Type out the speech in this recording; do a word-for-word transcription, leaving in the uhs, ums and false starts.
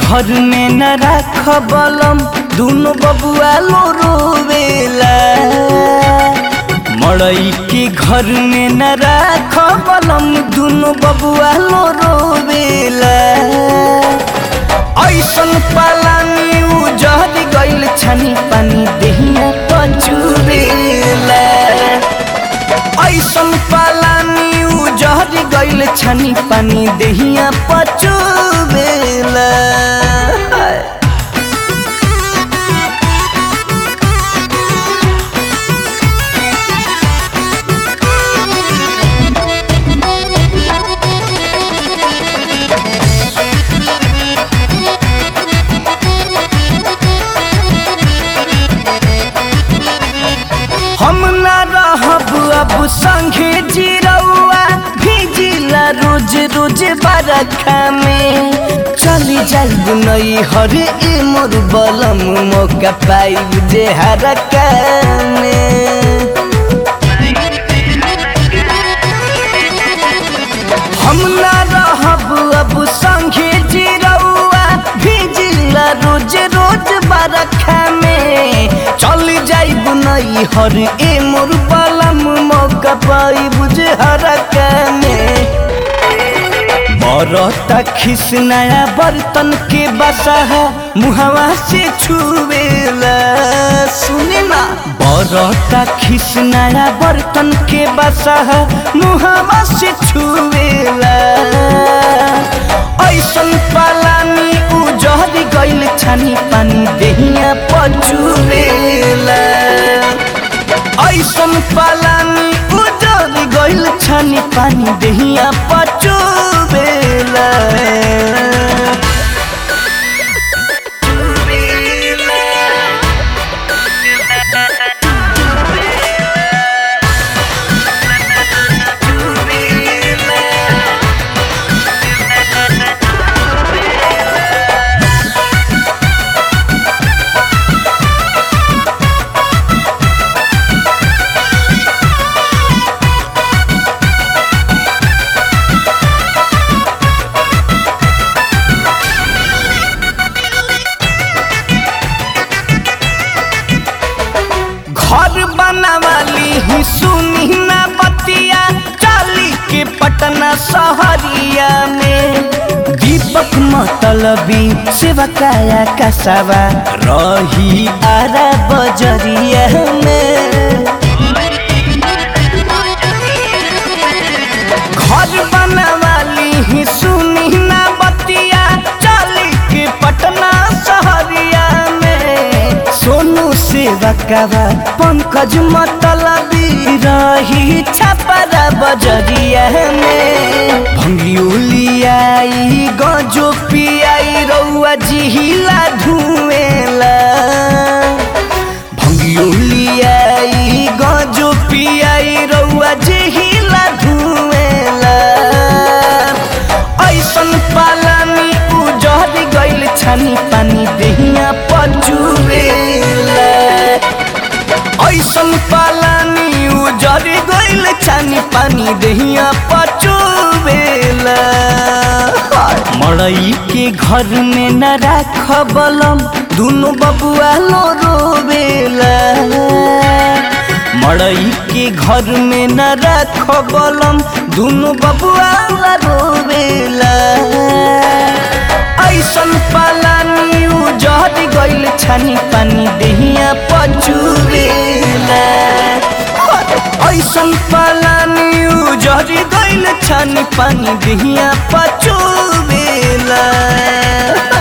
घर में न राख बलम दुनो बबुआ लो रोवेला। मड़ई के घर में न राख बलम दुनो बबुआ लो रोवेला। ऐसन पालानी उजड़ गइल छानी पानी देहिया पचुरेला। ऐसन पालानी उजड़ गइल छानी पानी देहिया पचुरेला। हम ना रहब अब संगे जिरौआ भिजिला रोज रोज बरखा में। चली जाइब नई हर ए मोर बलम मौका पाइब जे हरका में। हम ना रहब अब संगे जिरौआ भिजिला रोज रोज बरखा में। चली जाइब नई हर ए मोर बलम मौका पाइब जे हरका में। बरता खिस नया बर्तन के बसहा मुहवा से छुवेला। सुने ना बरता खिस नया बर्तन के बसहा मुहवा से छुवेला। ऐसन पालानी उजड़ गइल छानी पानी देहिया पचुरेला। ऐसन पालानी उजड़ गइल छानी पानी देहिया पचुरेला। घर बनावाली ही सुनी ना बतिया चाली के पटना शहरिया में। दीपक मतलबी सेवा काया कसवा रही आरा बजरिया में। घर बनावाली ही सुनी ना बतिया चाली के पटना शहरिया में। सोनू सेवा कावा पंकज मतलबी रही छपरा बजरिया में। भंगियोलियाई गजो पियाई रउआ जिहिला धुएला। भंगियोलियाई गजो पियाई रउआ जिहिला धुएला। ऐसन पालानी उजड़ गइल छानी पानी देहिया पचुरेला। ऐसन पालानी उजड़ गइल छानी पानी देहिया पचुरेला। मड़ई के घर में न राख बलम दुनो बबुआ लो रोवेला। मड़ई के घर में न राख बलम दुनो बबुआ रोवेला। ऐसन पालानी उजड़ गइल छानी पानी देहिया पचुरेला। ऐसन पालानी उजड़ गइल छानी पानी देहिया पचुरेला।